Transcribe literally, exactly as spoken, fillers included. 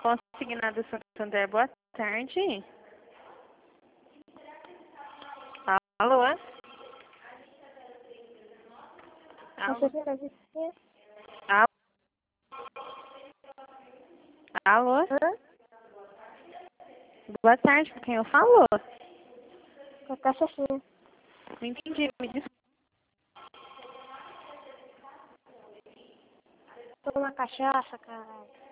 Consignado Santander, boa tarde. Alô? Alô? Alô? Alô? Hã? Boa tarde, com quem eu falo? Com a cachaçinha. Não entendi, me desculpa. Toma cachaça, caralho.